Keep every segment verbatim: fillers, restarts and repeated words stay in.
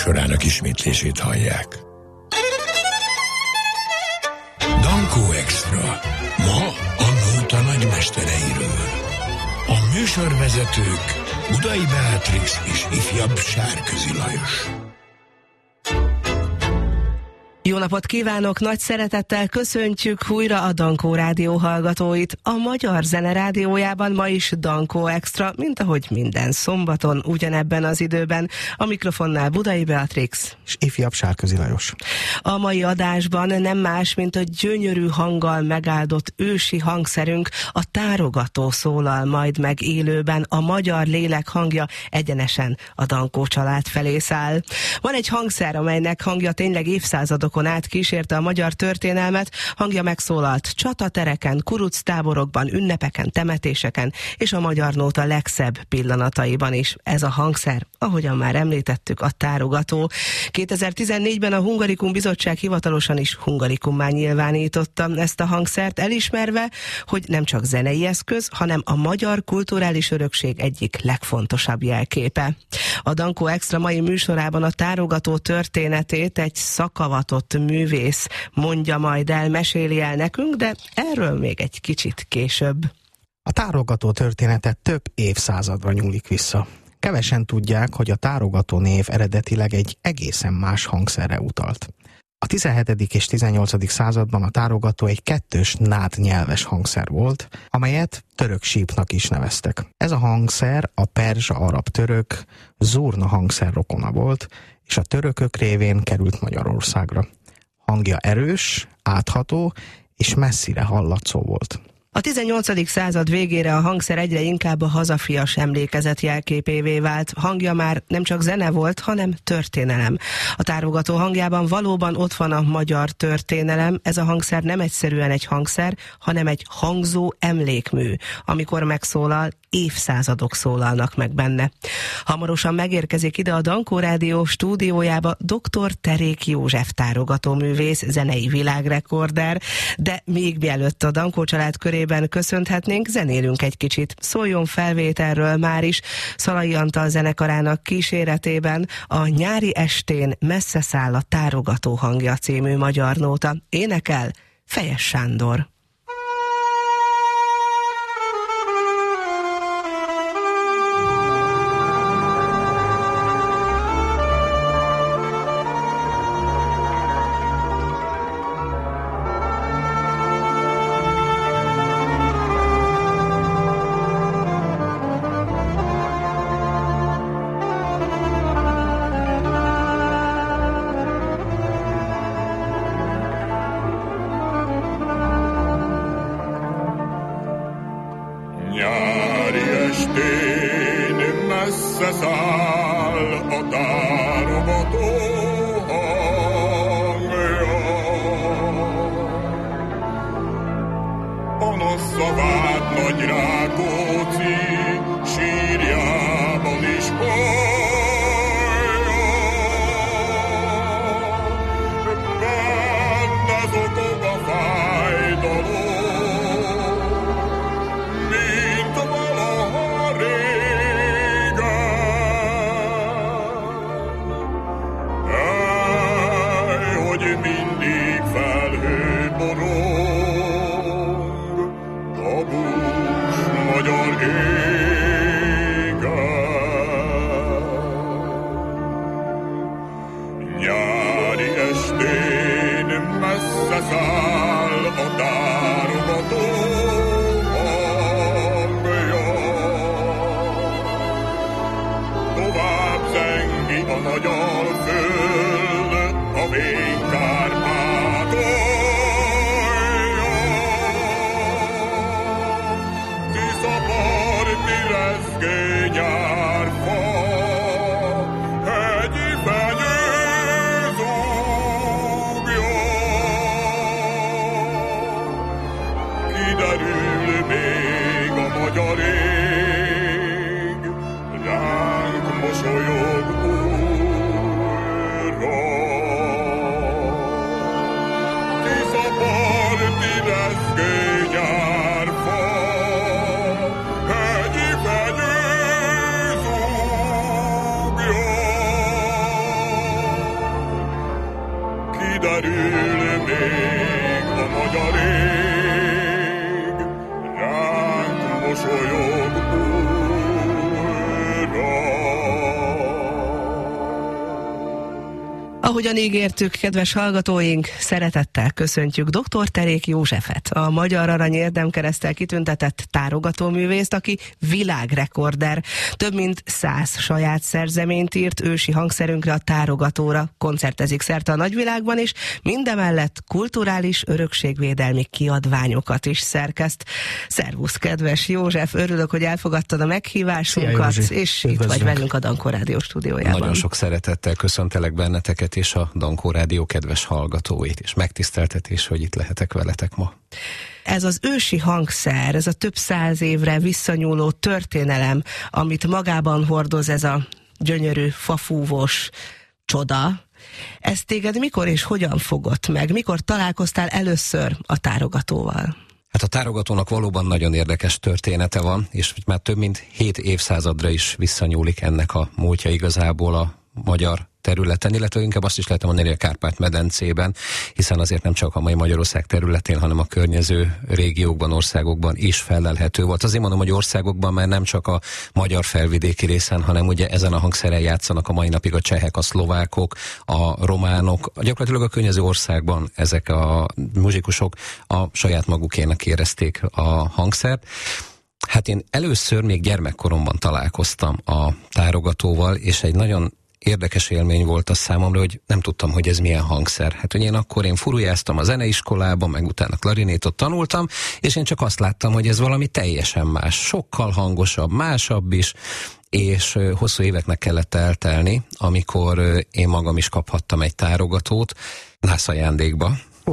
műsorának ismétlését hallják. Dankó Extra. Ma a nóta nagymestereiről. A műsorvezetők Budai Beatrix és ifjabb Sárközi Lajos. Jó napot kívánok! Nagy szeretettel köszöntjük újra a Dankó Rádió hallgatóit. A Magyar Zene Rádiójában ma is Dankó Extra, mint ahogy minden szombaton, ugyanebben az időben. A mikrofonnál Budai Beatrix és ifjabb Sárközi Lajos. A mai adásban nem más, mint a gyönyörű hanggal megáldott ősi hangszerünk, a tárogató szólal majd meg élőben, a magyar lélek hangja egyenesen a Dankó család felé száll. Van egy hangszer, amelynek hangja tényleg évszázadokon át kísérte a magyar történelmet, hangja megszólalt csatatereken, kuructáborokban, ünnepeken, temetéseken, és a magyar nóta legszebb pillanataiban is. Ez a hangszer, ahogyan már említettük, a tárogató. kétezer-tizennégyben a Hungarikum Bizottság hivatalosan is hungarikummá nyilvánította ezt a hangszert, elismerve, hogy nem csak zenei eszköz, hanem a magyar kulturális örökség egyik legfontosabb jelképe. A Dankó Extra mai műsorában a tárogató történetét egy szakavatott művész mondja majd el, meséli el nekünk, de erről még egy kicsit később. A tárogató története több évszázadra nyúlik vissza. Kevesen tudják, hogy a tárogató név eredetileg egy egészen más hangszerre utalt. A tizenhetedik és tizennyolcadik században a tárogató egy kettős nád nyelves hangszer volt, amelyet török sípnak is neveztek. Ez a hangszer a perzsa-arab-török zurna hangszer rokona volt, és a törökök révén került Magyarországra. Hangja erős, átható és messzire hallatszó volt. A tizennyolcadik század végére a hangszer egyre inkább a hazafias emlékezet jelképévé vált. Hangja már nem csak zene volt, hanem történelem. A tárogató hangjában valóban ott van a magyar történelem. Ez a hangszer nem egyszerűen egy hangszer, hanem egy hangzó emlékmű. Amikor megszólal, évszázadok szólalnak meg benne. Hamarosan megérkezik ide a Dankó Rádió stúdiójába dr. Terék József tárogatóművész, zenei világrekorder, de még mielőtt a Dankó család körében köszönhetnénk, zenélünk egy kicsit. Szóljon felvételről már is Szalai Antal zenekarának kíséretében a Nyári estén messze száll a tárogató hangja című magyar nóta. Énekel Fejes Sándor. kiderül még a magyar ég, ránk mosolyog újra. Ahogyan ígértük, kedves hallgatóink, szeretettel köszöntjük dr. Terék Józsefet, a Magyar Arany Érdemkereszttel kitüntetett tárogatóművészt, aki világrekorder. Több mint száz saját szerzeményt írt ősi hangszerünkre, a tárogatóra, koncertezik szerte a nagyvilágban, és mindemellett kulturális örökségvédelmi kiadványokat is szerkeszt. Szervusz, kedves József, örülök, hogy elfogadtad a meghívásunkat, Szia, és itt vagy velünk a Dankó Rádió stúdiójában. Nagyon sok szeretettel köszöntelek benneteket és a Dankó Rádió kedves hallgatóit, és megtiszteltetés, hogy itt lehetek veletek ma. Ez az ősi hangszer, ez a több száz évre visszanyúló történelem, amit magában hordoz ez a gyönyörű, fafúvós csoda, ez téged mikor és hogyan fogott meg? Mikor találkoztál először a tárogatóval? Hát a tárogatónak valóban nagyon érdekes története van, és már több mint hét évszázadra is visszanyúlik ennek a múltja igazából a magyar területen, illetve inkább azt is lehet mondani a Kárpát-medencében, hiszen azért nem csak a mai Magyarország területén, hanem a környező régiókban, országokban is fellelhető volt. Azért mondom, hogy országokban már nem csak a magyar felvidéki részen, hanem ugye ezen a hangszeren játszanak a mai napig a csehek, a szlovákok, a románok, gyakorlatilag a környező országban ezek a muzsikusok a saját magukének érezték a hangszert. Hát én először még gyermekkoromban találkoztam a tárogatóval, és egy nagyon érdekes élmény volt a számomra, hogy nem tudtam, hogy ez milyen hangszer. Hát ugye én akkor én furujáztam a zeneiskolában, meg utána klarinétot tanultam, és én csak azt láttam, hogy ez valami teljesen más, sokkal hangosabb, másabb is, és hosszú éveknek kellett eltelni, amikor én magam is kaphattam egy tárogatót, nász ajándékba. Oh,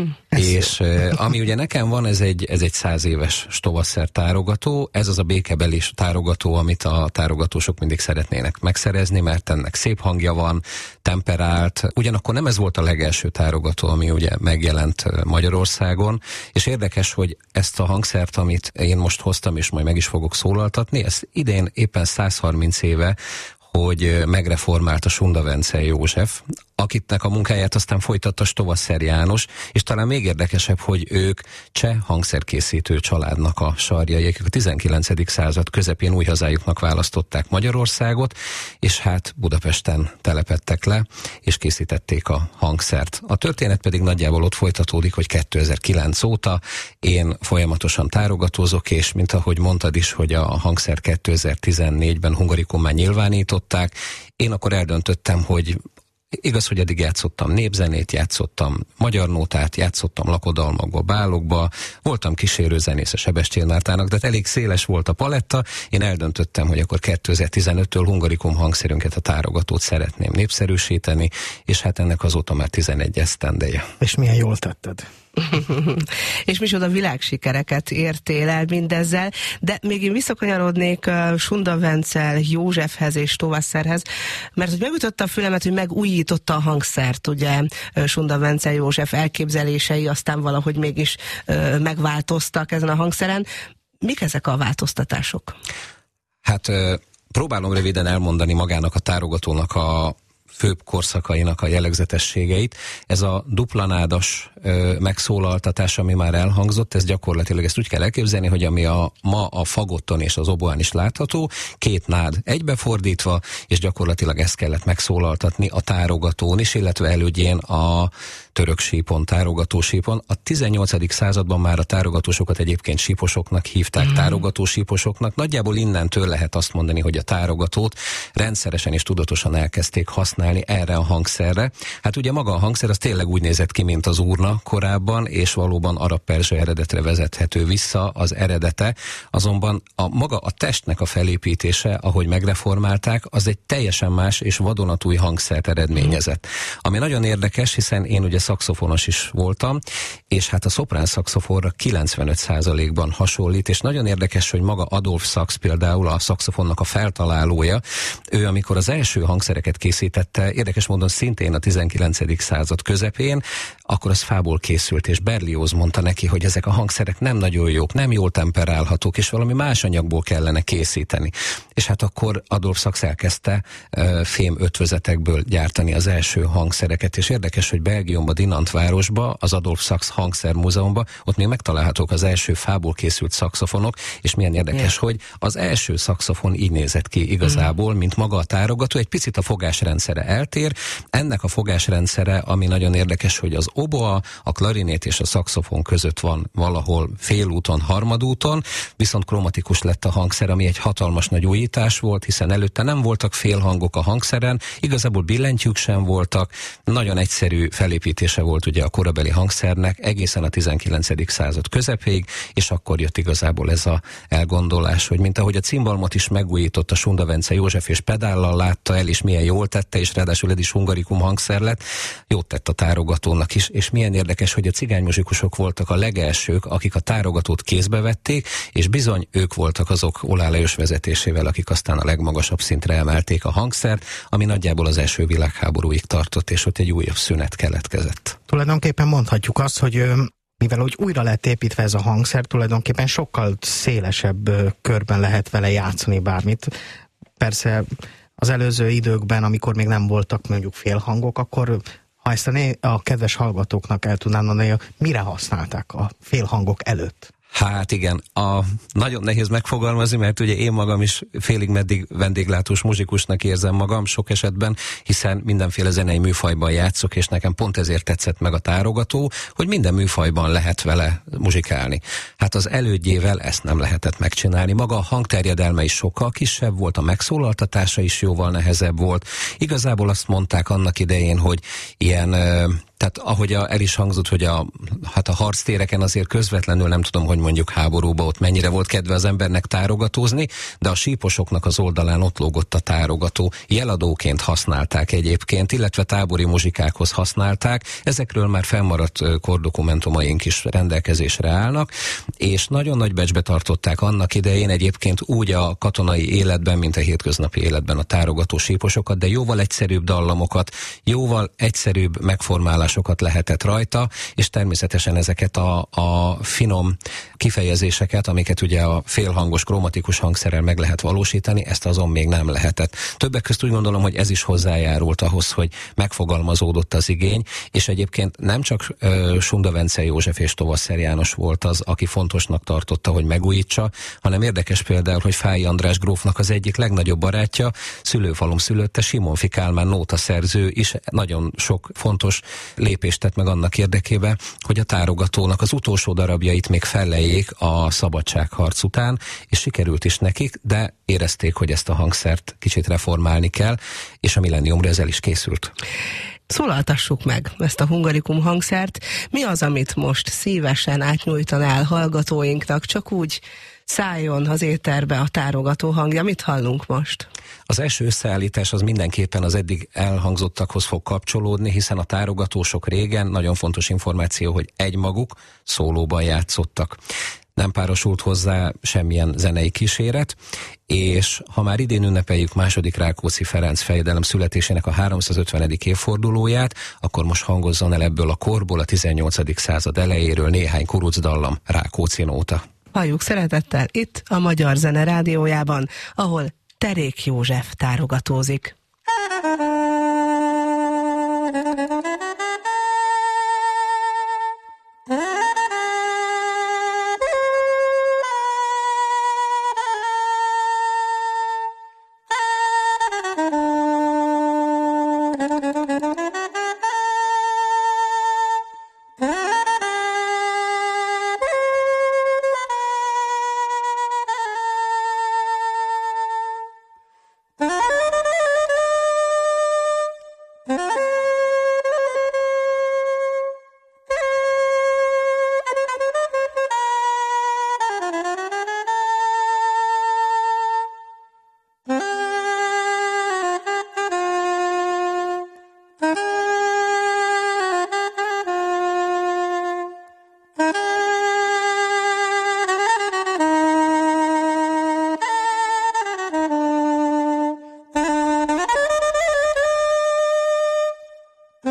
és ami ugye nekem van, ez egy, ez egy száz éves Stovasszer tárogató, ez az a békebeli tárogató, amit a tárogatósok mindig szeretnének megszerezni, mert ennek szép hangja van, temperált, ugyanakkor nem ez volt a legelső tárogató, ami ugye megjelent Magyarországon, és érdekes, hogy ezt a hangszert, amit én most hoztam, és majd meg is fogok szólaltatni, ezt idén éppen száz harminc éve, hogy megreformált a Sunda Vencel József, akitnek a munkáját aztán folytatta Stovasszer János, és talán még érdekesebb, hogy ők cseh hangszerkészítő családnak a sarjai, akik a tizenkilencedik század közepén új hazájuknak választották Magyarországot, és hát Budapesten telepedtek le, és készítették a hangszert. A történet pedig nagyjából ott folytatódik, hogy kétezer-kilenc óta én folyamatosan tárogatózok, és mint ahogy mondtad is, hogy a hangszer kétezer-tizennégyben Hungarikumán nyilvánították, én akkor eldöntöttem, hogy igaz, hogy eddig játszottam népzenét, játszottam magyar nótát, játszottam lakodalmakba, bálokba, voltam kísérőzenész a Sebestyén Mártának, de elég széles volt a paletta. Én eldöntöttem, hogy akkor kétezer-tizenöttől Hungarikum hangszerünket, a tárogatót szeretném népszerűsíteni, és hát ennek azóta már tizenegy esztendeje. És milyen jól tetted. És micsoda világsikereket értél el mindezzel, de még én visszakanyarodnék uh, Sunda Vencel Józsefhez és Stovasszerhez, mert hogy megütötte a fülemet, hogy megújította a hangszert, ugye uh, Sunda Vencel József elképzelései aztán valahogy mégis uh, megváltoztak ezen a hangszeren. Mik ezek a változtatások? Hát uh, próbálom röviden elmondani magának a tárogatónak a főbb korszakainak a jellegzetességeit. Ez a duplanádas ö, megszólaltatás, ami már elhangzott, ez gyakorlatilag ezt úgy kell elképzelni, hogy ami a, ma a fagotton és az oboán is látható, két nád egybefordítva, és gyakorlatilag ezt kellett megszólaltatni a tárogatón is, illetve elődjén a török sípon, tárogatósípon. A tizennyolcadik században már a tárogatósokat egyébként síposoknak hívták, mm. tárogatósíposoknak. Nagyjából innentől lehet azt mondani, hogy a tárogatót rendszeresen és tudatosan elkezdték használni erre a hangszerre. Hát ugye maga a hangszer az tényleg úgy nézett ki, mint az urna korábban, és valóban arab-perzsa eredetre vezethető vissza az eredete. Azonban a maga a testnek a felépítése, ahogy megreformálták, az egy teljesen más és vadonatúj hangszert eredményezett. Ami nagyon érdekes, hiszen én ugye szaxofonos is voltam, és hát a szoprán szaxofonra kilencvenöt százalékban hasonlít, és nagyon érdekes, hogy maga Adolf Sax például, a szaxofonnak a feltalálója, ő amikor az első hangszereket készítette említette, érdekes módon szintén a tizenkilencedik század közepén, akkor az fából készült, és Berlioz mondta neki, hogy ezek a hangszerek nem nagyon jók, nem jól temperálhatók, és valami más anyagból kellene készíteni. És hát akkor Adolf Sax elkezdte uh, fém ötvözetekből gyártani az első hangszereket, és érdekes, hogy Belgiumba, Dinant városba, az Adolf Sax hangszermúzeumban, ott még megtalálhatók az első fából készült szaxofonok, és milyen érdekes, yeah. hogy az első szaxofon így nézett ki igazából, mm. mint maga a tárogató, egy picit a fogásrendszere eltér. Ennek a fogásrendszere, ami nagyon érdekes, hogy az oboa, a klarinét és a szaxofon között van valahol félúton, harmadúton, viszont kromatikus lett a hangszer, ami egy hatalmas nagy újítás volt, hiszen előtte nem voltak félhangok a hangszeren, igazából billentyűk sem voltak, nagyon egyszerű felépítése volt ugye a korabeli hangszernek, egészen a tizenkilencedik század közepéig, és akkor jött igazából ez a elgondolás, hogy mint ahogy a cimbalmot is megújított a Sunda Vence József, és pedállal látta el, és milyen jól tette, és ráadásul ez is hungarikum hangszer lett, jót tett a tárogatónak is, és milyen érdekes, hogy a cigánymuzsikusok voltak a legelsők, akik a tárogatót kézbe vették, és bizony ők voltak azok Oláh Lajos vezetésével, akik aztán a legmagasabb szintre emelték a hangszert, ami nagyjából az első világháborúig tartott, és ott egy újabb szünet keletkezett. Tulajdonképpen mondhatjuk azt, hogy mivel úgy újra lett építve ez a hangszer, tulajdonképpen sokkal szélesebb körben lehet vele játszani bármit. Persze az előző időkben, amikor még nem voltak mondjuk félhangok, akkor ha ezt a, né- a kedves hallgatóknak el tudnám mondani, mire használták a félhangok előtt? Hát igen, a, nagyon nehéz megfogalmazni, mert ugye én magam is félig meddig vendéglátós muzsikusnak érzem magam sok esetben, hiszen mindenféle zenei műfajban játszok, és nekem pont ezért tetszett meg a tárogató, hogy minden műfajban lehet vele muzsikálni. Hát az elődjével ezt nem lehetett megcsinálni. Maga a hangterjedelme is sokkal kisebb volt, a megszólaltatása is jóval nehezebb volt. Igazából azt mondták annak idején, hogy ilyen... Tehát ahogy a, el is hangzott, hogy a, hát a harctéreken azért közvetlenül nem tudom, hogy mondjuk háborúba ott mennyire volt kedve az embernek tárogatózni, de a síposoknak az oldalán ott lógott a tárogató. Jeladóként használták egyébként, illetve tábori muzsikákhoz használták. Ezekről már fennmaradt kordokumentumaink is rendelkezésre állnak, és nagyon nagy becsbe tartották annak idején egyébként úgy a katonai életben, mint a hétköznapi életben a tárogató síposokat, de jóval egyszerűbb dallamokat, jóval egyszerűbb megformálásokat lehetett rajta, és természetesen ezeket a, a finom kifejezéseket, amiket ugye a félhangos, kromatikus hangszerrel meg lehet valósítani, ezt azon még nem lehetett. Többek közt úgy gondolom, hogy ez is hozzájárult ahhoz, hogy megfogalmazódott az igény, és egyébként nem csak uh, Sunda Vence József és Tovaszer János volt az, aki fontosnak tartotta, hogy megújítsa, hanem érdekes például, hogy Fáy András grófnak az egyik legnagyobb barátja, szülőfalum szülötte, Simonffy Kálmán nótaszerző is nagyon sok fontos lépést tett meg annak érdekében, hogy a tárogatónak az utolsó darabjait még felleljék a szabadságharc után, és sikerült is nekik, de érezték, hogy ezt a hangszert kicsit reformálni kell, és a millenniumra ez el is készült. Szólaltassuk meg ezt a hungarikum hangszert. Mi az, amit most szívesen átnyújtanál hallgatóinknak, csak úgy szálljon az éterbe a tárogató hangja? Mit hallunk most? Az első összeállítás az mindenképpen az eddig elhangzottakhoz fog kapcsolódni, hiszen a tárogatósok régen, nagyon fontos információ, hogy egymaguk szólóban játszottak. Nem párosult hozzá semmilyen zenei kíséret, és ha már idén ünnepeljük második Rákóczi Ferenc fejedelem születésének a háromszázötvenedik évfordulóját, akkor most hangozzon el ebből a korból, a tizennyolcadik század elejéről néhány kurucdallam, Rákóczi nóta. Halljuk szeretettel itt a Magyar Zene Rádiójában, ahol Terék József tárogatózik. Ah!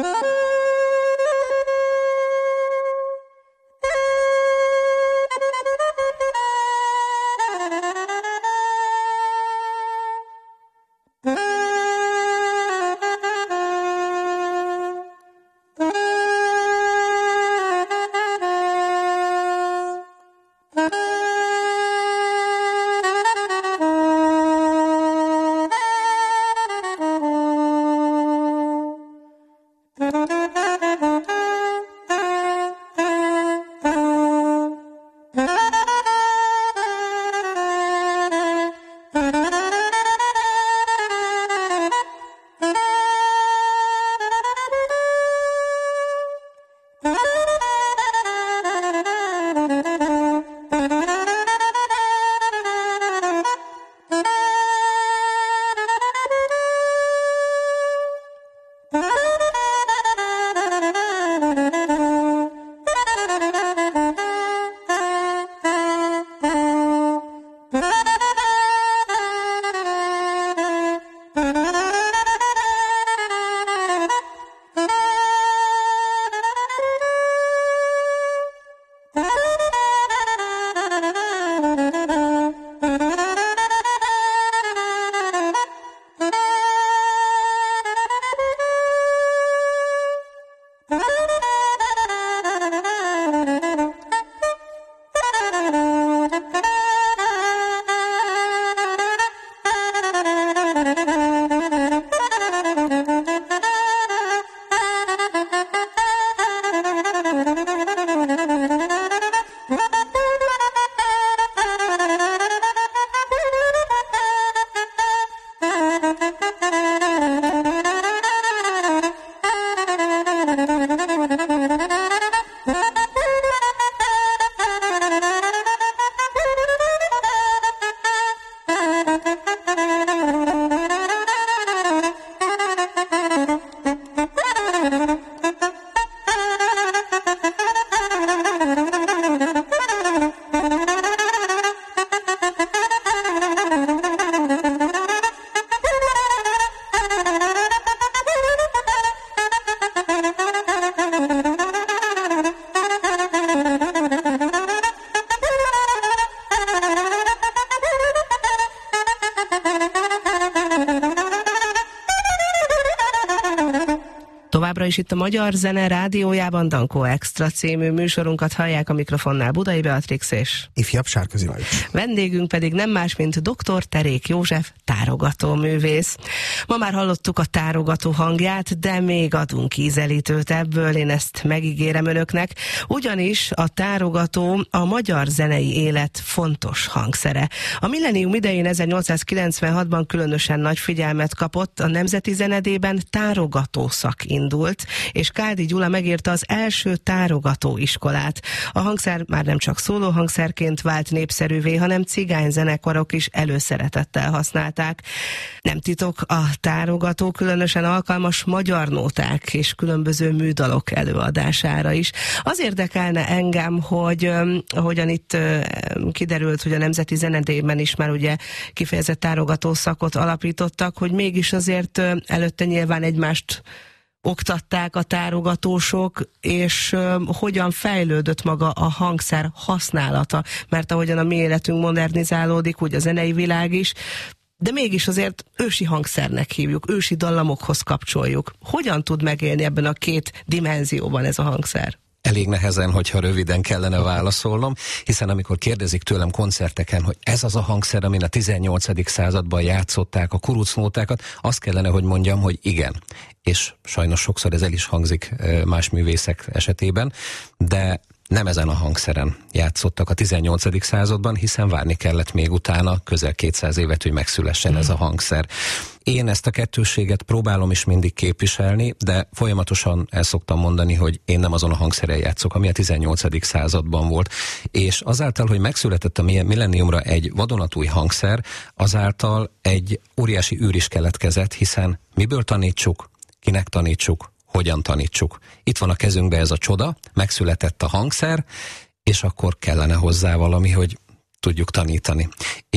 Továbbra is itt a Magyar Zene Rádiójában Dankó Extra című műsorunkat hallják, a mikrofonnál Budai Beatrix és ifjabb Sárközi Lajos. Vendégünk pedig nem más, mint doktor Terék József, tárogatóművész. Ma már hallottuk a tárogató hangját, de még adunk ízelítőt ebből, én ezt megígérem önöknek, ugyanis a tárogató a magyar zenei élet fontos hangszere. A millennium idején ezernyolcszázkilencvenhatban különösen nagy figyelmet kapott, a Nemzeti Zenedében tárogató szak indult, és Káldi Gyula megírta az első tárogató iskolát. A hangszer már nem csak szólóhangszerként vált népszerűvé, hanem cigányzenekarok is előszeretettel használták. Nem titok, a tárogató különösen alkalmas magyar nóták és különböző műdalok előadására is. Az érdekelne engem, hogy ahogyan itt kiderült, hogy a Nemzeti Zenedében is már ugye kifejezett tárogató szakot alapítottak, hogy mégis azért előtte nyilván egymást oktatták a tárogatósok, és uh, hogyan fejlődött maga a hangszer használata, mert ahogyan a mi életünk modernizálódik, úgy a zenei világ is, de mégis azért ősi hangszernek hívjuk, ősi dallamokhoz kapcsoljuk. Hogyan tud megélni ebben a két dimenzióban ez a hangszer? Elég nehezen, hogyha röviden kellene válaszolnom, hiszen amikor kérdezik tőlem koncerteken, hogy ez az a hangszer, amin a tizennyolcadik században játszották a kurucnótákat, azt kellene, hogy mondjam, hogy igen. És sajnos sokszor ez el is hangzik más művészek esetében, de nem ezen a hangszeren játszottak a tizennyolcadik században, hiszen várni kellett még utána közel kétszáz évet, hogy megszülessen mm. ez a hangszer. Én ezt a kettősséget próbálom is mindig képviselni, de folyamatosan el szoktam mondani, hogy én nem azon a hangszeren játszok, ami a tizennyolcadik században volt. És azáltal, hogy megszületett a millenniumra egy vadonatúj hangszer, azáltal egy óriási űr is keletkezett, hiszen miből tanítsuk, kinek tanítsuk, hogyan tanítsuk. Itt van a kezünkben ez a csoda, megszületett a hangszer, és akkor kellene hozzá valami, hogy tudjuk tanítani. És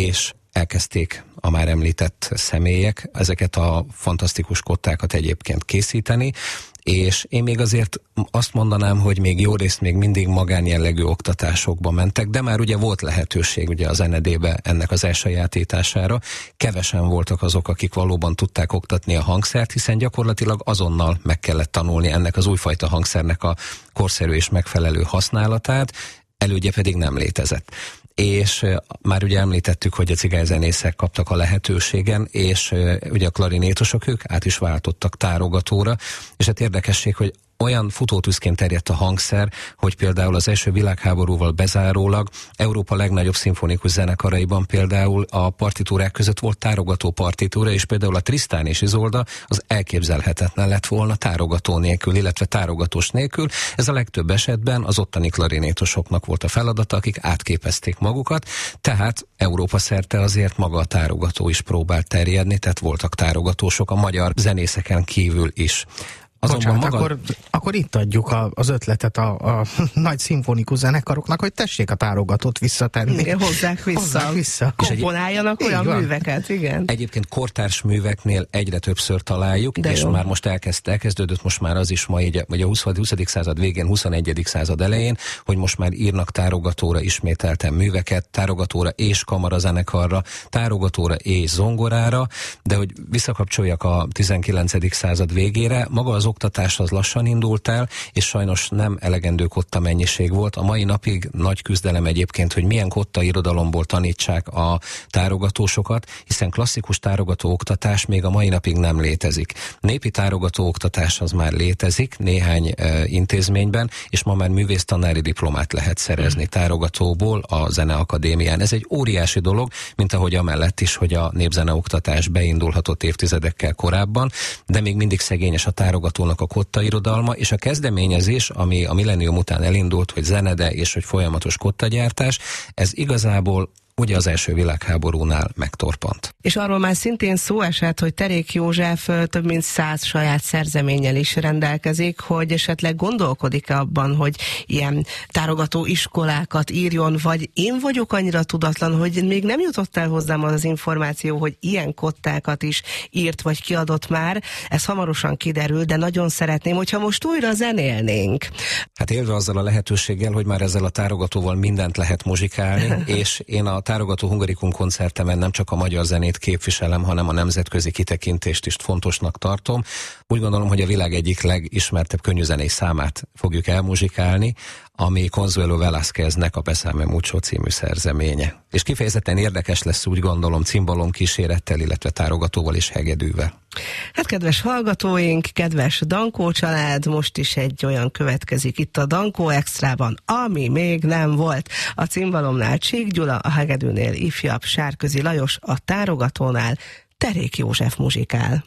elkezdték a már említett személyek ezeket a fantasztikus kottákat egyébként készíteni, és én még azért azt mondanám, hogy még jó részt még mindig magánjellegű oktatásokba mentek, de már ugye volt lehetőség ugye az en e dé-be ennek az elsajátítására. Kevesen voltak azok, akik valóban tudták oktatni a hangszert, hiszen gyakorlatilag azonnal meg kellett tanulni ennek az újfajta hangszernek a korszerű és megfelelő használatát, elődje pedig nem létezett. És már ugye említettük, hogy a cigányzenészek kaptak a lehetőségen, és ugye a klarinétosok ők át is váltottak tárogatóra, és hát érdekesség, hogy olyan futótűzként terjedt a hangszer, hogy például az első világháborúval bezárólag Európa legnagyobb szimfonikus zenekaraiban például a partitúrák között volt tárogató partitúra, és például a Tristan és Isolda az elképzelhetetlen lett volna tárogató nélkül, illetve tárogatós nélkül. Ez a legtöbb esetben az ottani klarinétosoknak volt a feladata, akik átképezték magukat, tehát Európa szerte azért maga a tárogató is próbált terjedni, tehát voltak tárogatósok a magyar zenészeken kívül is. Bocsánat, maga... akkor, akkor itt adjuk a, az ötletet a, a nagy szimfonikus zenekaroknak, hogy tessék a tárogatót visszatenni. Igen, hozzák vissza. Hozzák vissza. Komponáljanak olyan műveket, igen. Egyébként kortárs műveknél egyre többször találjuk, de és jó. Már most elkezd, elkezdődött most már az is ma így, vagy a huszadik század végén, huszonegyedik század elején, hogy most már írnak tárogatóra ismételten műveket, tárogatóra és kamarazenekarra, tárogatóra és zongorára, de hogy visszakapcsoljak a tizenkilencedik század végére, maga az oktatás az lassan indult el, és sajnos nem elegendő kotta mennyiség volt. A mai napig nagy küzdelem egyébként, hogy milyen kotta irodalomból tanítsák a tárogatósokat, hiszen klasszikus tárogató oktatás még a mai napig nem létezik. Népi tárogató oktatás az már létezik néhány e, intézményben, és ma már művésztanári diplomát lehet szerezni tárogatóból a Zeneakadémián. Ez egy óriási dolog, mint ahogy amellett is, hogy a népzeneoktatás beindulhatott évtizedekkel korábban, de még mindig szegényes a tárogató a kotta irodalma, és a kezdeményezés, ami a millennium után elindult, hogy zenede és hogy folyamatos kottagyártás, ez igazából ugye az első világháborúnál megtorpant. És arról már szintén szó esett, hogy Terék József több mint száz saját szerzeménnyel is rendelkezik, hogy esetleg gondolkodik-e abban, hogy ilyen tárogató iskolákat írjon, vagy én vagyok annyira tudatlan, hogy még nem jutott el hozzám az az információ, hogy ilyen kottákat is írt vagy kiadott már. Ez hamarosan kiderül, de nagyon szeretném, hogyha most újra zenélnénk. Hát élve azzal a lehetőséggel, hogy már ezzel a tárogatóval mindent lehet muzsikálni, és én a tárogató Hungarikum koncertemen nem csak a magyar zenét képviselem, hanem a nemzetközi kitekintést is fontosnak tartom. Úgy gondolom, hogy a világ egyik legismertebb könnyűzenei számát fogjuk elmuzsikálni, ami Consuelo Velázqueznek a Besame Mucho című szerzeménye. És kifejezetten érdekes lesz, úgy gondolom, cimbalom kísérettel, illetve tárogatóval és hegedűvel. Hát kedves hallgatóink, kedves Dankó család, most is egy olyan következik itt a Dankó Extrában, ami még nem volt. A cimbalomnál Csík Gyula, a hegedűnél ifjabb Sárközi Lajos, a tárogatónál Terék József muzsikál.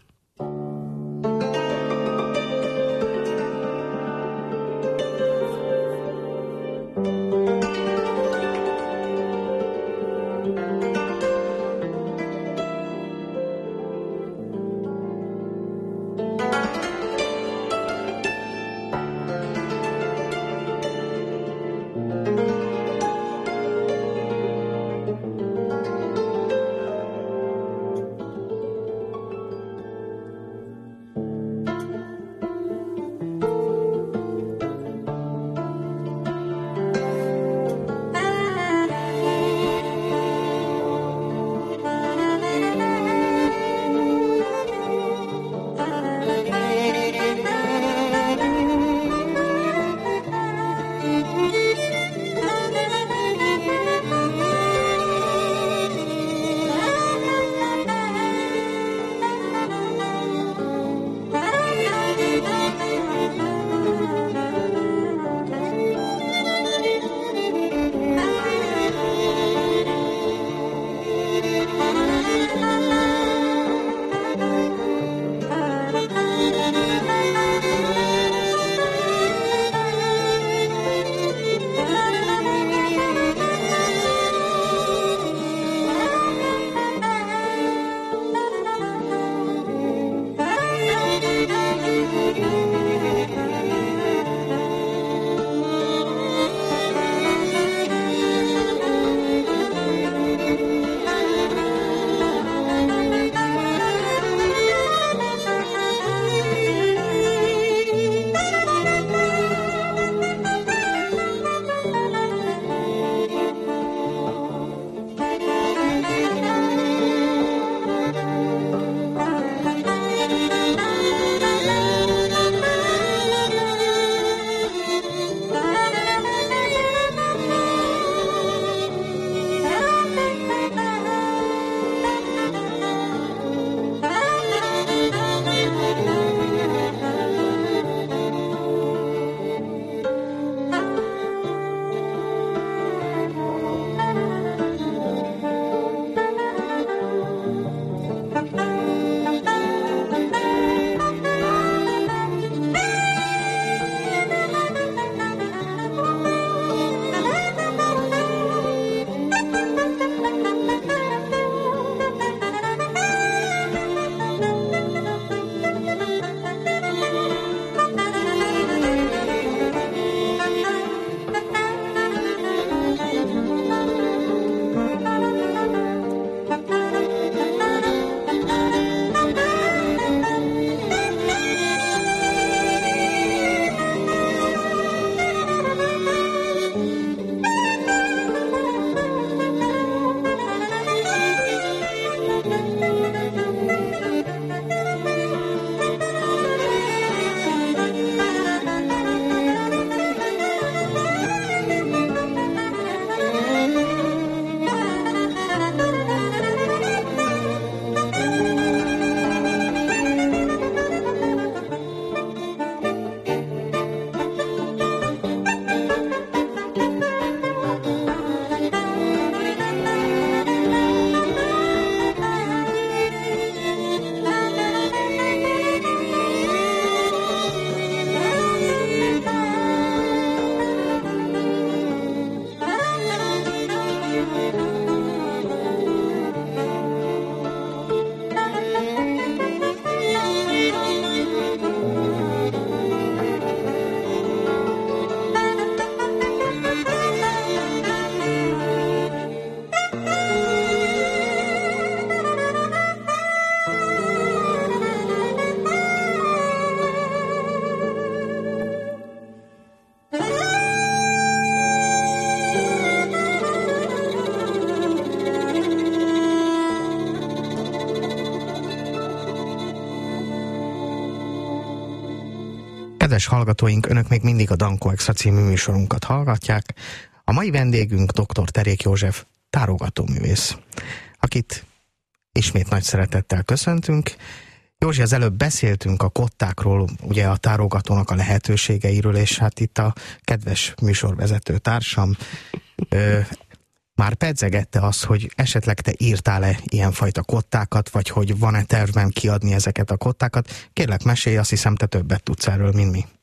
Kedves hallgatóink, önök még mindig a Dankó Extra című műsorunkat hallgatják. A mai vendégünk dr. Terék József, tárogatóművész, akit ismét nagy szeretettel köszöntünk. Józsi, az előbb beszéltünk a kottákról, ugye a tárogatónak a lehetőségeiről, és hát itt a kedves műsorvezető társam ö, már pedzegette azt, hogy esetleg te írtál-e ilyenfajta kottákat, vagy hogy van-e tervben kiadni ezeket a kottákat. Kérlek, mesélj, azt hiszem, te többet tudsz erről, mint mi.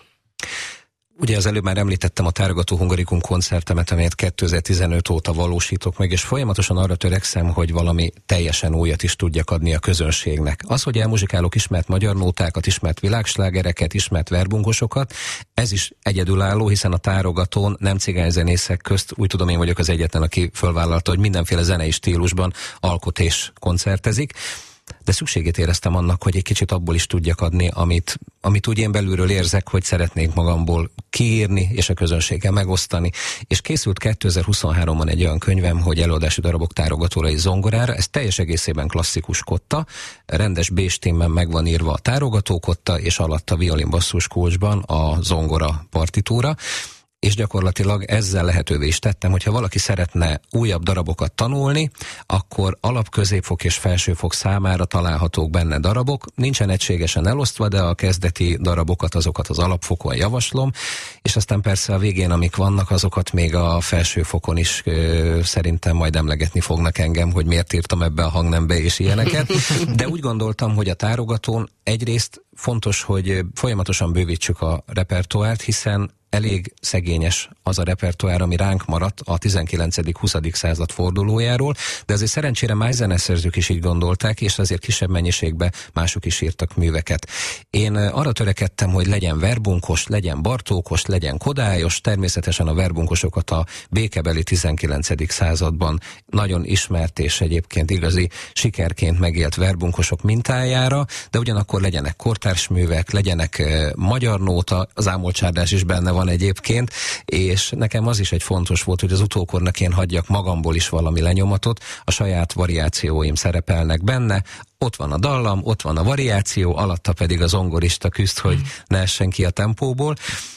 Ugye az előbb már említettem a Tárogató Hungarikum koncertemet, amelyet kétezer-tizenöt óta valósítok meg, és folyamatosan arra törekszem, hogy valami teljesen újat is tudjak adni a közönségnek. Az, hogy elmuzsikálok ismert magyar nótákat, ismert világslágereket, ismert verbunkosokat, ez is egyedülálló, hiszen a tárogatón nem cigányzenészek közt úgy tudom, én vagyok az egyetlen, aki fölvállalta, hogy mindenféle zenei stílusban alkot és koncertezik. De szükségét éreztem annak, hogy egy kicsit abból is tudjak adni, amit, amit úgy én belülről érzek, hogy szeretnék magamból kiírni, és a közönséggel megosztani. És készült kétezer-huszonháromban egy olyan könyvem, hogy előadási darabok tárogatóra és zongorára. Ez teljes egészében klasszikus kotta, rendes B-stimmen meg van írva a tárogatókotta, és alatt a violin basszus kulcsban a zongora partitúra. És gyakorlatilag ezzel lehetővé is tettem, hogyha valaki szeretne újabb darabokat tanulni, akkor alap, középfok és felsőfok számára találhatók benne darabok. Nincsen egységesen elosztva, de a kezdeti darabokat, azokat az alapfokon javaslom, és aztán persze a végén, amik vannak, azokat még a felsőfokon is ö, szerintem majd emlegetni fognak engem, hogy miért írtam ebbe a hangnembe és ilyeneket. De úgy gondoltam, hogy a tárogatón egyrészt fontos, hogy folyamatosan bővítsük a repertoárt, hiszen elég szegényes az a repertoár, ami ránk maradt a tizenkilencedik-huszadik század fordulójáról, de azért szerencsére más zeneszerzők is így gondolták, és azért kisebb mennyiségben mások is írtak műveket. Én arra törekedtem, hogy legyen verbunkos, legyen bartókos, legyen kodályos, természetesen a verbunkosokat a békebeli tizenkilencedik században nagyon ismert és egyébként igazi sikerként megélt verbunkosok mintájára, de ugyanakkor legyenek kortárs művek, legyenek uh, magyar nóta, az ámolcsárdás is benne van egyébként, és nekem az is egy fontos volt, hogy az utókornak én hagyjak magamból is valami lenyomatot, a saját variációim szerepelnek benne, ott van a dallam, ott van a variáció, alatta pedig az zongorista küzd, hogy ne essen ki a tempóból,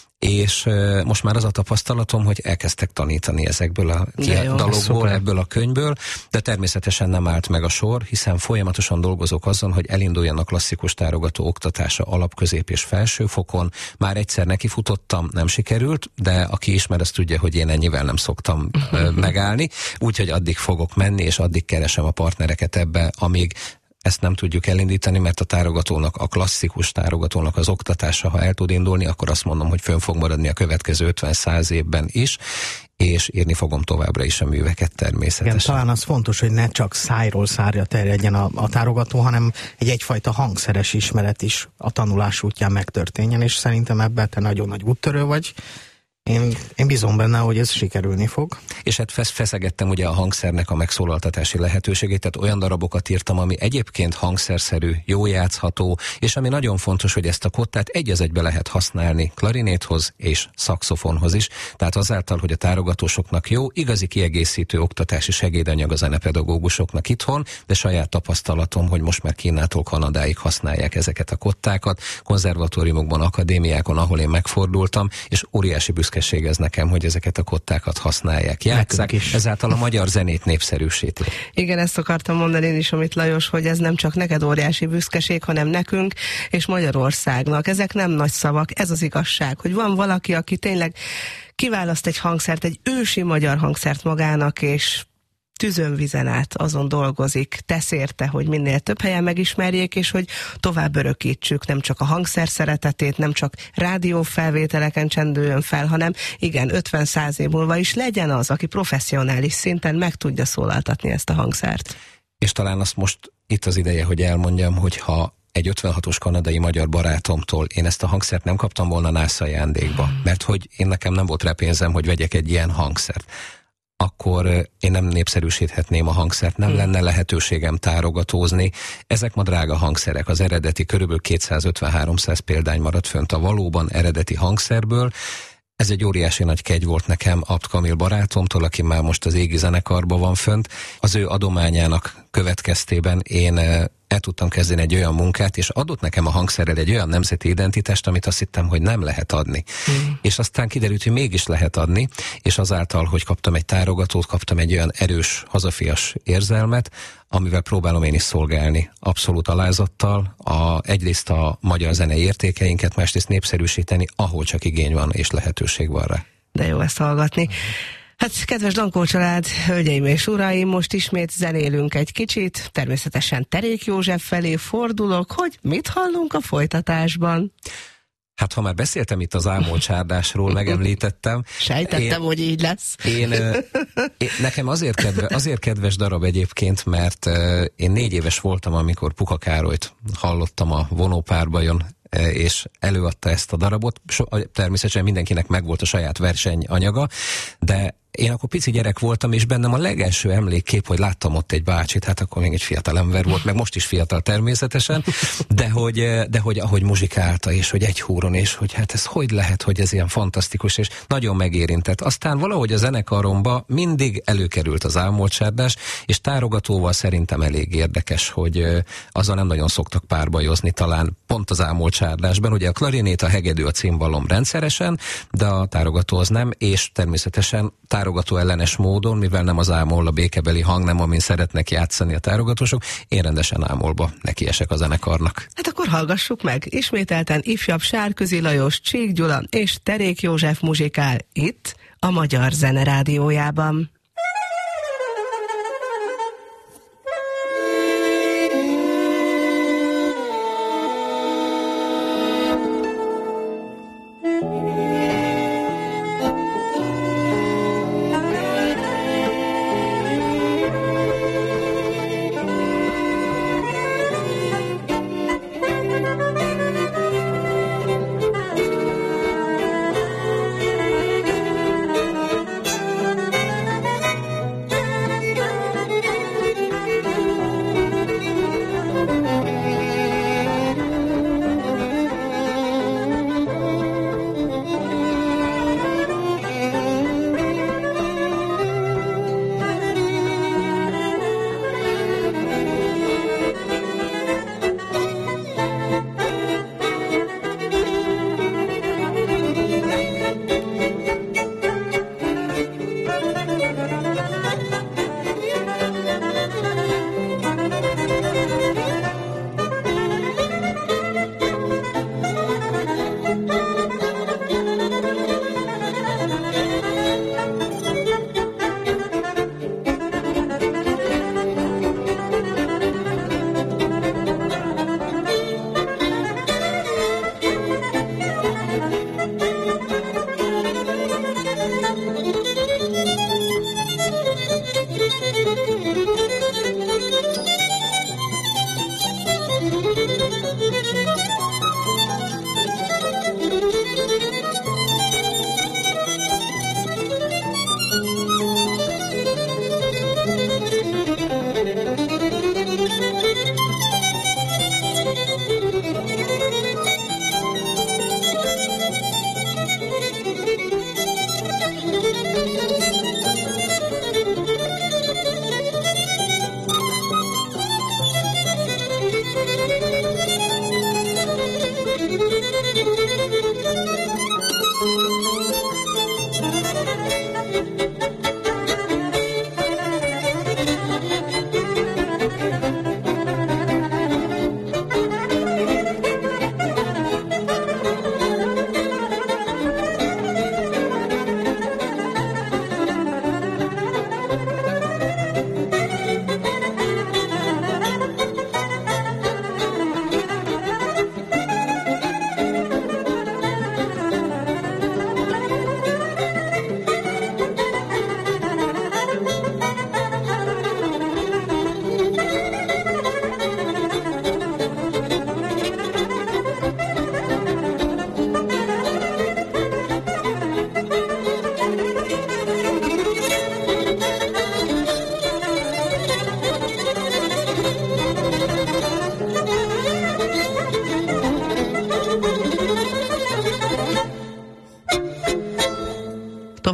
és uh, most már az a tapasztalatom, hogy elkezdtek tanítani ezekből a jó, dalokból, ebből a könyvből, de természetesen nem állt meg a sor, hiszen folyamatosan dolgozok azon, hogy elinduljon a klasszikus tárogató oktatása alap, közép és felső fokon. Már egyszer nekifutottam, nem sikerült, de aki ismer, azt tudja, hogy én ennyivel nem szoktam uh, megállni, úgyhogy addig fogok menni, és addig keresem a partnereket ebbe, amíg ezt nem tudjuk elindítani, mert a tárogatónak, a klasszikus tárogatónak az oktatása, ha el tud indulni, akkor azt mondom, hogy fönn fog maradni a következő ötven-száz évben is, és írni fogom továbbra is a műveket természetesen. Igen, talán az fontos, hogy ne csak szájról szárra terjedjen a, a tárogató, hanem egy egyfajta hangszeres ismeret is a tanulás útján megtörténjen, és szerintem ebben te nagyon nagy úttörő vagy. Én, én bízom benne, hogy ez sikerülni fog. És hát fesz, feszegettem ugye a hangszernek a megszólaltatási lehetőségét, tehát olyan darabokat írtam, ami egyébként hangszerszerű, jó játszható, és ami nagyon fontos, hogy ezt a kottát egy az egybe lehet használni klarinéthoz és szaxofonhoz is, tehát azáltal, hogy a tárogatósoknak jó, igazi kiegészítő oktatási segédanyag a zenepedagógusoknak itthon, de saját tapasztalatom, hogy most már Kínától Kanadáig használják ezeket a kottákat, konzervatóriumokban, akadémiákon, ahol én megfordultam, és óriási büszkeség ez nekem, hogy ezeket a kottákat használják, játsszák, ezáltal a magyar zenét népszerűsítik. Igen, ezt akartam mondani én is, amit Lajos, hogy ez nem csak neked óriási büszkeség, hanem nekünk és Magyarországnak. Ezek nem nagy szavak, ez az igazság, hogy van valaki, aki tényleg kiválaszt egy hangszert, egy ősi magyar hangszert magának, és tűzön vizen át azon dolgozik, tesz érte, hogy minél több helyen megismerjék, és hogy tovább örökítsük nem csak a hangszer szeretetét, nem csak rádiófelvételeken csendüljön fel, hanem igen, ötven-száz év múlva is legyen az, aki professzionális szinten meg tudja szólaltatni ezt a hangszert. És talán azt most itt az ideje, hogy elmondjam, hogy ha egy ötvenhatos kanadai magyar barátomtól én ezt a hangszert nem kaptam volna NASA ajándékba, mert hogy én nekem nem volt rá pénzem, hogy vegyek egy ilyen hangszert, akkor én nem népszerűsíthetném a hangszert, nem lenne lehetőségem tárogatózni. Ezek ma drága hangszerek, az eredeti körülbelül kétszázötven-háromszáz példány maradt fönt a valóban eredeti hangszerből. Ez egy óriási nagy kegy volt nekem Abt Kamil barátomtól, aki már most az égi zenekarban van fönt. Az ő adományának következtében én el tudtam kezdeni egy olyan munkát, és adott nekem a hangszerrel egy olyan nemzeti identitást, amit azt hittem, hogy nem lehet adni. Mm. És aztán kiderült, hogy mégis lehet adni, és azáltal, hogy kaptam egy tárogatót, kaptam egy olyan erős, hazafias érzelmet, amivel próbálom én is szolgálni abszolút alázattal, a, egyrészt a magyar zenei értékeinket, másrészt népszerűsíteni, ahol csak igény van és lehetőség van rá. De jó ezt hallgatni. Hát, kedves Dankó család, hölgyeim és uraim, most ismét zenélünk egy kicsit, természetesen Terék József felé fordulok, hogy mit hallunk a folytatásban. Hát, ha már beszéltem itt az ámolcsárdásról, megemlítettem. Sejtettem, én, hogy így lesz. Én, én, nekem azért, kedve, azért kedves darab egyébként, mert én négy éves voltam, amikor Puka Károlyt hallottam a Vonópárbajon, és előadta ezt a darabot. So, természetesen mindenkinek megvolt a saját versenyanyaga, de én akkor pici gyerek voltam, és bennem a legelső emlékkép, hogy láttam ott egy bácsit, hát akkor még egy fiatal ember volt, meg most is fiatal természetesen, de hogy, de hogy ahogy muzsikálta, és hogy egy húron, és hogy hát ez hogy lehet, hogy ez ilyen fantasztikus, és nagyon megérintett. Aztán valahogy a zenekaromba mindig előkerült az ámoltsárdás, és tárogatóval szerintem elég érdekes, hogy azzal nem nagyon szoktak párbajozni, talán pont az ámoltsárdásban. Ugye a klarinét, a hegedű, a cimbalom rendszeresen, de a tárogató az nem, és természetesen tárogató ellenes módon, mivel nem az ámol a békebeli hang, nem amin szeretnek játszani a tárogatósok, én rendesen ámolba nekiesek a zenekarnak. Hát akkor hallgassuk meg. Ismételten ifjabb Sárközi Lajos, Csík Gyula és Terék József muzsikál itt a Magyar Zene Rádiójában.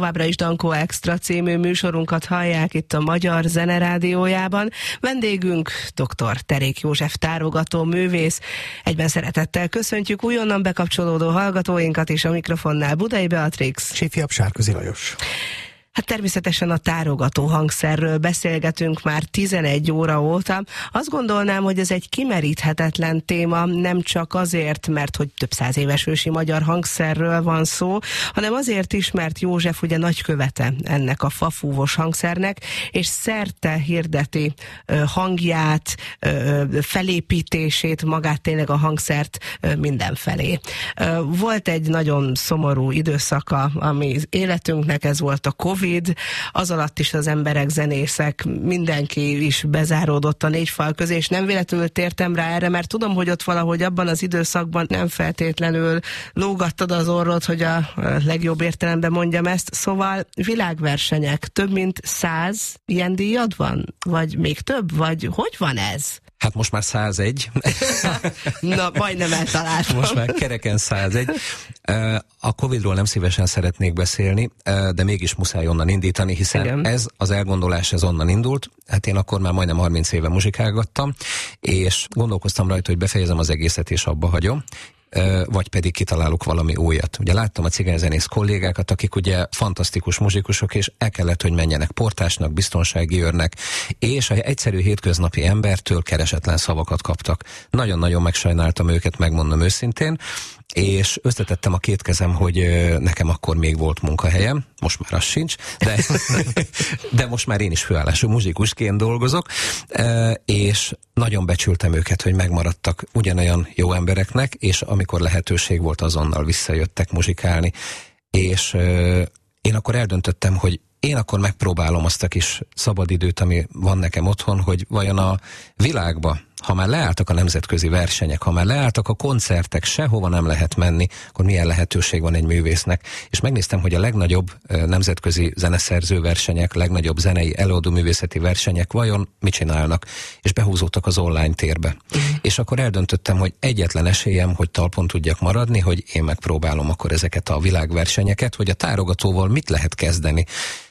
Továbbra is Dankó Extra című műsorunkat hallják itt a Magyar Zene Rádiójában. Vendégünk dr. Terék József tárogató művész. Egyben szeretettel köszöntjük újonnan bekapcsolódó hallgatóinkat, és a mikrofonnál Budai Beatrix és ifjabb Sárközi Lajos. Hát természetesen a tárogató hangszerről beszélgetünk már tizenegy óra óta. Azt gondolnám, hogy ez egy kimeríthetetlen téma, nem csak azért, mert hogy több száz éves ősi magyar hangszerről van szó, hanem azért is, mert József ugye nagykövete ennek a fafúvos hangszernek, és szerte hirdeti hangját, felépítését, magát tényleg a hangszert mindenfelé. Volt egy nagyon szomorú időszaka, ami életünknek, ez volt a Covid, az alatt is az emberek, zenészek, mindenki is bezáródott a négy fal közé, és nem véletlenül tértem rá erre, mert tudom, hogy ott valahogy abban az időszakban nem feltétlenül lógattad az orrod, hogy a legjobb értelemben mondjam ezt, szóval világversenyek, több mint száz ilyen díjad van? Vagy még több? Vagy hogy van ez? Hát most már százegy. Na, majdnem eltaláltam. Most már kereken százegy. A Covidról nem szívesen szeretnék beszélni, de mégis muszáj onnan indítani, hiszen igen, ez az elgondolás, ez onnan indult. Hát én akkor már majdnem harminc éve muzsikálgattam, és gondolkoztam rajta, hogy befejezem az egészet és abba hagyom, vagy pedig kitalálok valami újat. Ugye láttam a cigányzenész kollégákat, akik ugye fantasztikus muzsikusok, és el kellett, hogy menjenek portásnak, biztonsági őrnek, és egy egyszerű hétköznapi embertől keresetlen szavakat kaptak. Nagyon-nagyon megsajnáltam őket, megmondom őszintén, és összetettem a két kezem, hogy nekem akkor még volt munkahelyem, most már az sincs, de, de most már én is főállású muzsikusként dolgozok, és nagyon becsültem őket, hogy megmaradtak ugyanolyan jó embereknek, és amikor lehetőség volt, azonnal visszajöttek muzsikálni, és én akkor eldöntöttem, hogy én akkor megpróbálom azt a kis szabadidőt, ami van nekem otthon, hogy vajon a világba, ha már leálltak a nemzetközi versenyek, ha már leálltak a koncertek, sehova nem lehet menni, akkor milyen lehetőség van egy művésznek. És megnéztem, hogy a legnagyobb nemzetközi zeneszerző versenyek, legnagyobb zenei előadó művészeti versenyek vajon mit csinálnak, és behúzódtak az online térbe. Uh-huh. És akkor eldöntöttem, hogy egyetlen esélyem, hogy talpon tudjak maradni, hogy én megpróbálom akkor ezeket a világversenyeket, hogy a tárogatóval mit lehet kezdeni.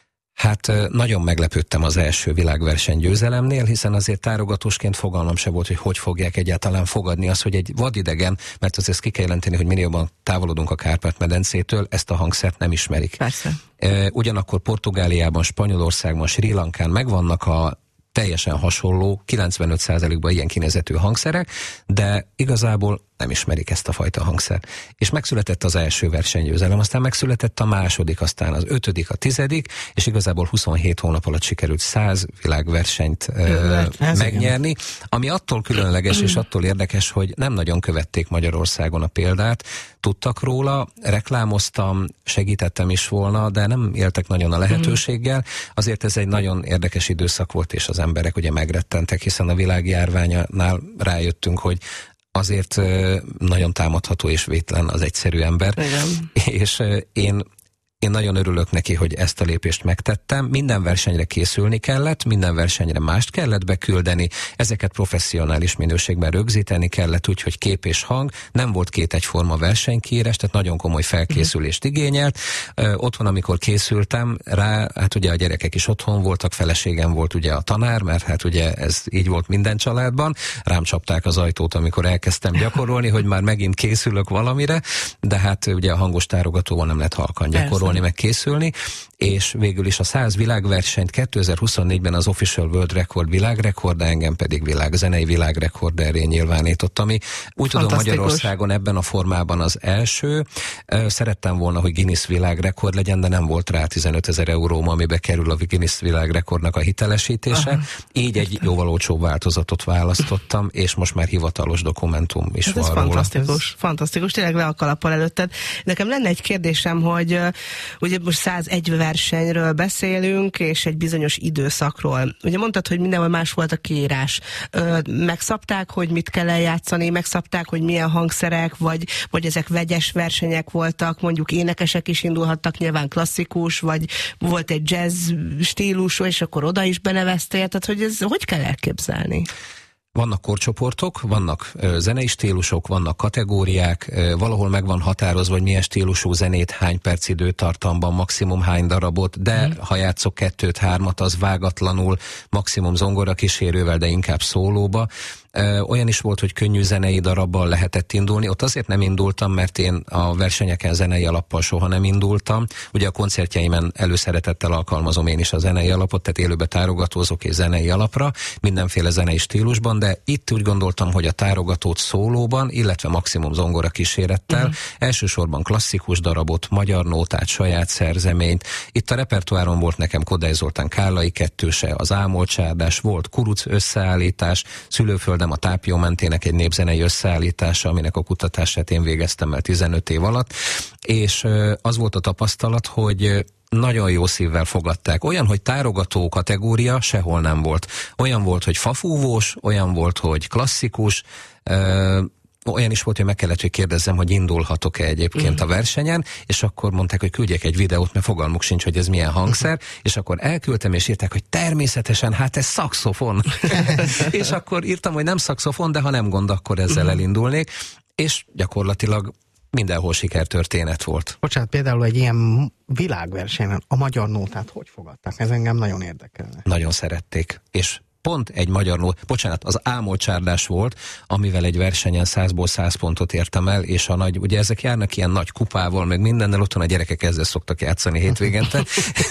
Hát nagyon meglepődtem az első világverseny győzelemnél, hiszen azért tárogatósként fogalmam se volt, hogy hogy fogják egyáltalán fogadni azt, hogy egy vadidegen, mert azért ezt ki kell jelenteni, hogy minél jobban távolodunk a Kárpát-medencétől, ezt a hangszert nem ismerik. Persze. Ugyanakkor Portugáliában, Spanyolországban, Srí Lankán megvannak a teljesen hasonló, kilencvenöt százalékban ilyen kinézetű hangszerek, de igazából nem ismerik ezt a fajta hangszert. És megszületett az első versenygyőzelem, aztán megszületett a második, aztán az ötödik, a tizedik, és igazából huszonhét hónap alatt sikerült száz világversenyt ö, megnyerni, ami attól különleges és attól érdekes, hogy nem nagyon követték Magyarországon a példát, tudtak róla, reklámoztam, segítettem is volna, de nem éltek nagyon a lehetőséggel. Azért ez egy nagyon érdekes időszak volt, és az emberek ugye megrettentek, hiszen a világjárványnál rájöttünk, hogy azért nagyon támadható és vétlen az egyszerű ember. Igen. És én Én nagyon örülök neki, hogy ezt a lépést megtettem. Minden versenyre készülni kellett, minden versenyre mást kellett beküldeni, ezeket professzionális minőségben rögzíteni kellett, úgyhogy kép és hang, nem volt két egyforma versenykiírás, tehát nagyon komoly felkészülést igényelt. Otthon, amikor készültem rá, hát ugye a gyerekek is otthon voltak, feleségem volt ugye a tanár, mert hát ugye ez így volt minden családban. Rám csapták az ajtót, amikor elkezdtem gyakorolni, hogy már megint készülök valamire, de hát ugye a hangos tárogatóval nem lehet halkan gyakorolni, meg készülni, és végül is a száz világversenyt kétezer-huszonnégyben az Official World Record világrekord, de engem pedig világ, zenei világrekorderré nyilvánított, ami úgy tudom Magyarországon ebben a formában az első. Szerettem volna, hogy Guinness világrekord legyen, de nem volt rá tizenötezer euróm, amibe kerül a Guinness világrekordnak a hitelesítése. Aha. Így egy jóval olcsóbb változatot választottam, és most már hivatalos dokumentum is hát van ez róla. Fantasztikus, fantasztikus, tényleg le a kalappal előtted. Nekem lenne egy kérdésem, hogy ugye most százegy versenyről beszélünk, és egy bizonyos időszakról. Ugye mondtad, hogy mindenhol más volt a kiírás. Ö, megszabták, hogy mit kell eljátszani, megszabták, hogy milyen hangszerek, vagy, vagy ezek vegyes versenyek voltak, mondjuk énekesek is indulhattak, nyilván klasszikus, vagy volt egy jazz stílusú, és akkor oda is beneveztél, tehát hogy ez hogy kell elképzelni? vannak korcsoportok, vannak zenei stílusok, vannak kategóriák, valahol meg van határozva, hogy milyen stílusú zenét, hány perc időtartamban, maximum hány darabot, de mm. ha játszok kettőt, hármat, az vágatlanul, maximum zongora kísérővel, de inkább szólóba. Olyan is volt, hogy könnyű zenei darabbal lehetett indulni. Ott azért nem indultam, mert én a versenyeken zenei alappal soha nem indultam. Ugye a koncertjeimen előszeretettel alkalmazom én is a zenei alapot, tehát élőbe tárogatózok és zenei alapra, mindenféle zenei stílusban, de itt úgy gondoltam, hogy a tárogatót szólóban, illetve maximum zongora kísérettel, uh-huh. elsősorban klasszikus darabot, magyar nótát, saját szerzeményt. Itt a repertoáron volt nekem Kodály Zoltán Kállai kettőse, az Ámolcsárdás, volt kuruc összeállítás, Szülőföldem a Tápió mentének egy népzenei összeállítása, aminek a kutatását én végeztem el tizenöt év alatt, és az volt a tapasztalat, hogy nagyon jó szívvel fogadták. Olyan, hogy tárogató kategória sehol nem volt. Olyan volt, hogy fafúvós, olyan volt, hogy klasszikus, ö, olyan is volt, hogy meg kellett, hogy kérdezzem, hogy indulhatok-e egyébként uh-huh. a versenyen, és akkor mondták, hogy küldjek egy videót, mert fogalmuk sincs, hogy ez milyen hangszer, uh-huh. és akkor elküldtem, és írták, hogy természetesen, hát ez szaxofon. És akkor írtam, hogy nem szaxofon, de ha nem gond, akkor ezzel uh-huh. elindulnék, és gyakorlatilag mindenhol sikertörténet volt. Bocsánat, például egy ilyen világversenyen a magyar nótát hogy fogadták? Ez engem nagyon érdekelne. Nagyon szerették, és pont egy magyar nót, bocsánat, az Ámolcsárdás volt, amivel egy versenyen százból száz pontot értem el, és a nagy, ugye ezek járnak ilyen nagy kupával, meg mindennel, otthon a gyerekek ezzel szoktak játszani hétvégente.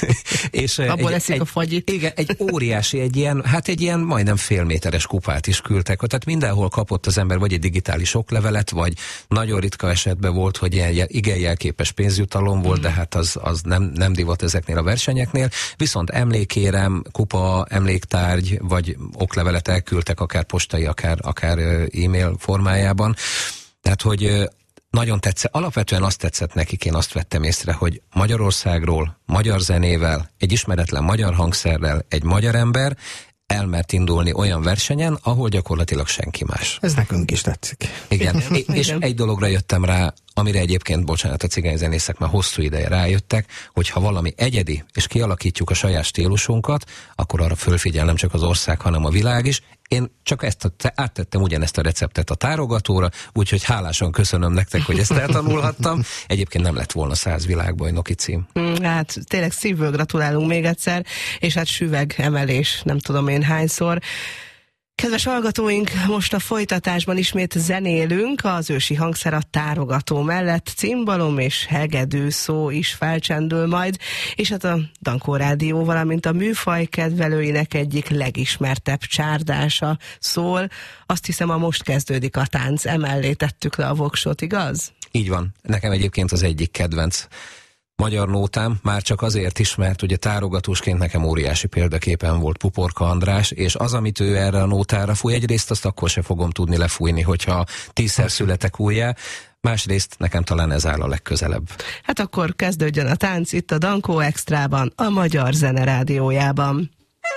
És abból eszik a fagyit. Igen, egy óriási, egy ilyen, hát egy ilyen majdnem félméteres kupát is küldtek, tehát mindenhol kapott az ember vagy egy digitális oklevelet, vagy nagyon ritka esetben volt, hogy ilyen igen jelképes pénzjutalom volt, mm. de hát az, az nem, nem divat ezeknél a versenyeknél, viszont emlékérem, kupa, emléktárgy, vagy oklevelet elküldtek, akár postai, akár, akár e-mail formájában. Tehát, hogy nagyon tetszett, alapvetően azt tetszett nekik, én azt vettem észre, hogy Magyarországról, magyar zenével, egy ismeretlen magyar hangszerrel, egy magyar ember elmert indulni olyan versenyen, ahol gyakorlatilag senki más. Ez nekünk is tetszik. Igen, és egy dologra jöttem rá, amire egyébként, bocsánat, a cigányzenészek már hosszú ideje rájöttek, hogy ha valami egyedi, és kialakítjuk a saját stílusunkat, akkor arra fölfigyel nem csak az ország, hanem a világ is. Én csak ezt áttettem ugyanezt a receptet a tárogatóra, úgyhogy hálásan köszönöm nektek, hogy ezt eltanulhattam. Egyébként nem lett volna száz világbajnoki cím. Hát tényleg szívből gratulálunk még egyszer, és hát süveg emelés, nem tudom én hányszor. Kedves hallgatóink, most a folytatásban ismét zenélünk, az ősi hangszer a tárogató mellett cimbalom és hegedű szó is felcsendül majd, és hát a Dankó Rádió, valamint a műfaj kedvelőinek egyik legismertebb csárdása szól. Azt hiszem, a most kezdődik a tánc, emellé tettük le a voksot, igaz? Így van. Nekem egyébként az egyik kedvenc magyar nótám, már csak azért is, mert ugye tárogatósként nekem óriási példaképen volt Puporka András, és az, amit ő erre a nótára fúj, egyrészt azt akkor se fogom tudni lefújni, hogyha tízszer születek újjá, másrészt nekem talán ez áll a legközelebb. Hát akkor kezdődjön a tánc itt a Dankó Extrában, a Magyar Zene Rádiójában.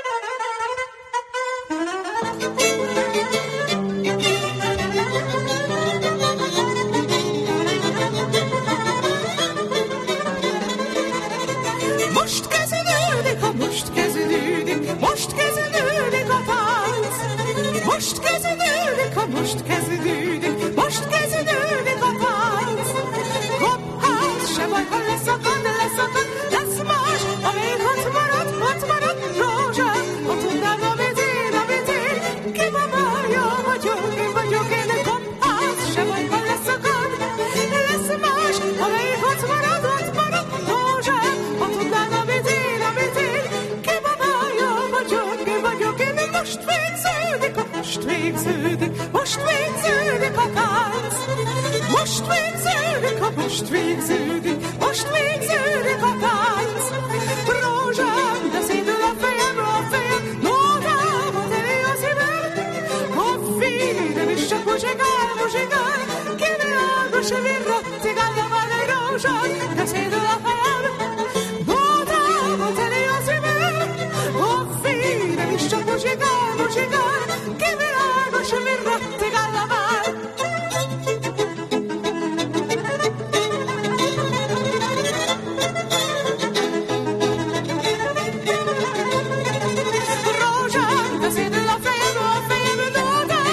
Most kezdődik, most kezdődik a tánc. Hoppás, se baj, ha leszakad, leszakad, lesz más, amelyik ott marad, ott marad, rózsám. Ha tudnád, amit én, amit én, ki babája vagyok, én vagyok én. Hoppás, se baj, ha leszakad, lesz más, amelyik ott marad, ott marad, rózsám. Ha tudnád, amit én, amit én, ki babája vagyok, én vagyok én. Most végződik, most végződik, most végződik a tánc. Most végződik, a most végződik, most végződik a tánc. Rózsám, de szédül a fejem, a fejem, nótába teli a szívem. Hoffi, de is csak muzsikál, muzsikál, kivilágos virra, cigálja van egy rózsám, de szédül a fejem, nótába teli a szívem. Hoffi, de is csak muzsikál, muzsikál, kivilágos virra, cigálja van. Rózsám, de szédül a fejem, a fejem, nótába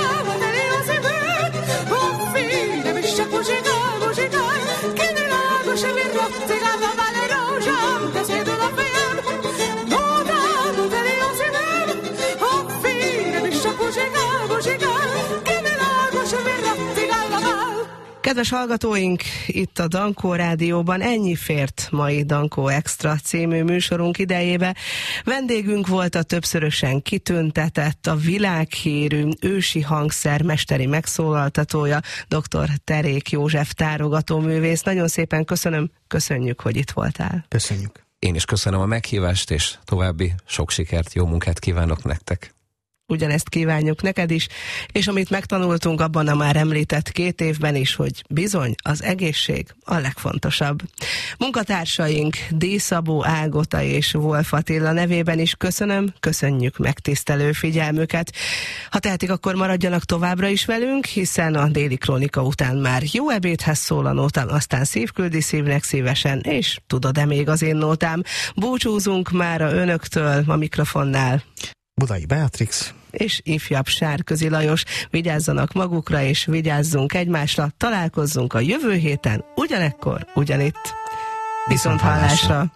verratti dalla Valle Roja, che sei della Fiam, nota tutte le ossime, a fine mi sciapucica, pucica, che me la goscia verratti dalla Valle. Kedves hallgatóink, itt a Dankó Rádióban ennyi fért mai Dankó Extra című műsorunk idejébe. Vendégünk volt a többszörösen kitüntetett, a világhírű ősi hangszer mesteri megszólaltatója, dr. Terék József tárogatóművész. Nagyon szépen köszönöm, köszönjük, hogy itt voltál. Köszönjük. Én is köszönöm a meghívást, és további sok sikert, jó munkát kívánok nektek. Ugyanezt kívánjuk neked is, és amit megtanultunk abban a már említett két évben is, hogy bizony az egészség a legfontosabb. Munkatársaink D. Szabó Ágota és Wolf Attila nevében is köszönöm, köszönjük megtisztelő figyelmüket. Ha tehetik, akkor maradjanak továbbra is velünk, hiszen a déli krónika után már jó ebédhez szól a nótám, aztán szívküldi szívnek szívesen, és tudod-e még az én nótám. Búcsúzunk már a önöktől a mikrofonnál. Budai Beatrix és ifjabb Sárközi Lajos. Vigyázzanak magukra, és vigyázzunk egymásra. Találkozzunk a jövő héten, ugyanekkor, ugyanitt. Viszont hallásra!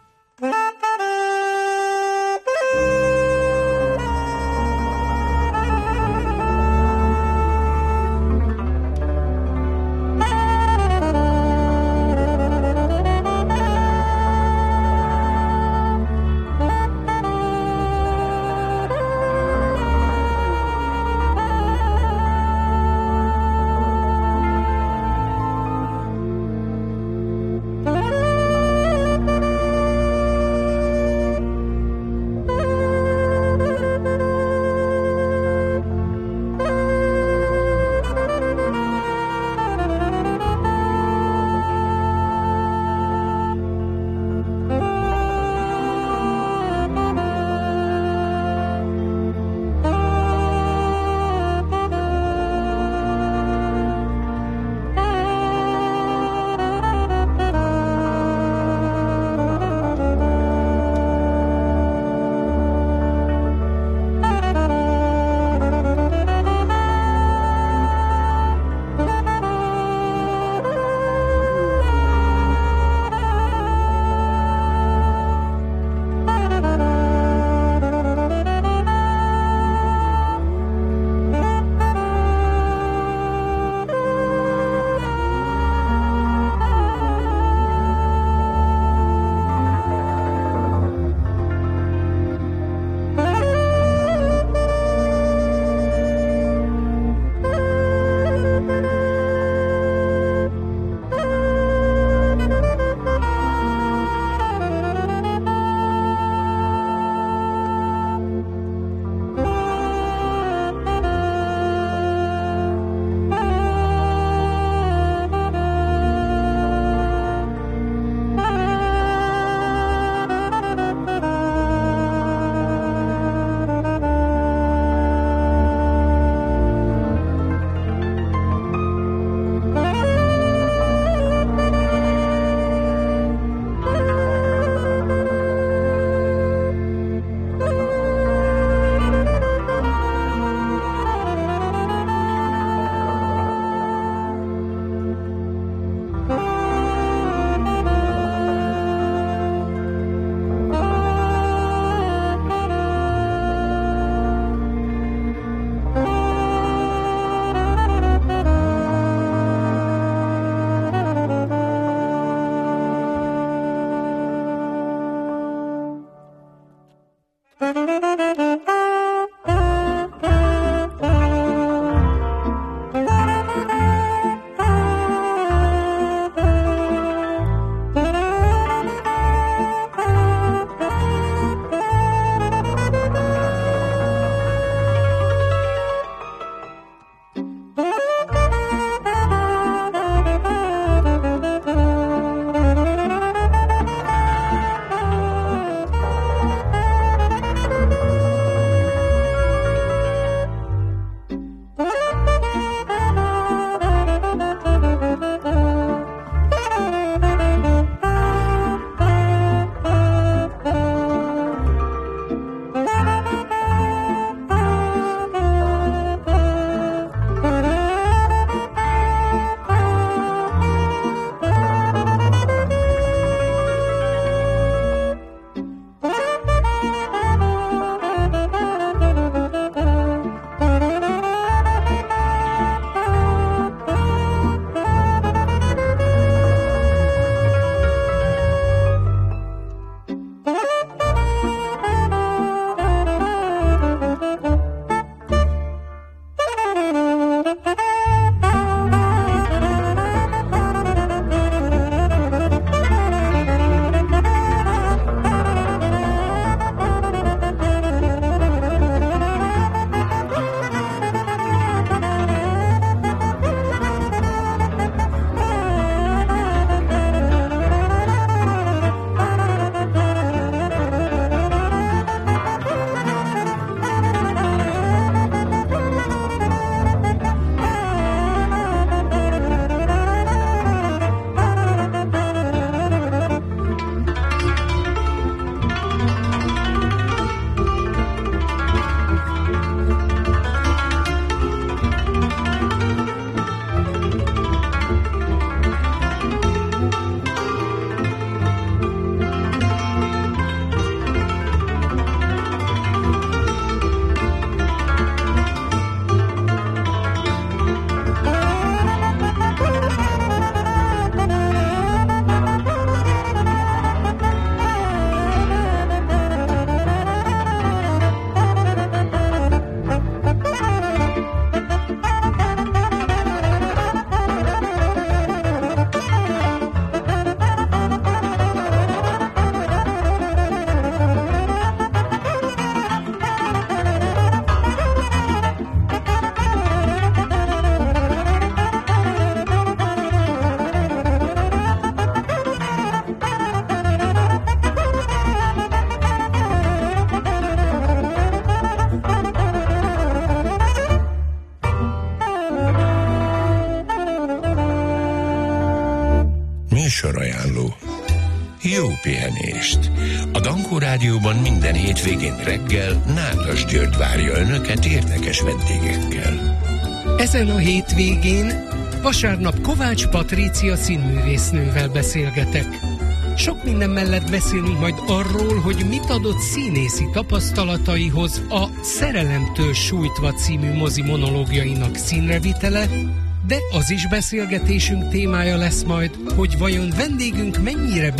halló. Jó pihenést! A Dankó Rádióban minden hétvégén reggel Nádas György várja önöket érdekes vendégekkel. Ezen a hétvégén vasárnap Kovács Patrícia színművésznővel beszélgetek. Sok minden mellett beszélünk majd arról, hogy mit adott színészi tapasztalataihoz a Szerelemtől sújtva című mozi monológiainak színrevitele, de az is beszélgetésünk témája lesz majd, hogy vajon vendégünk mennyire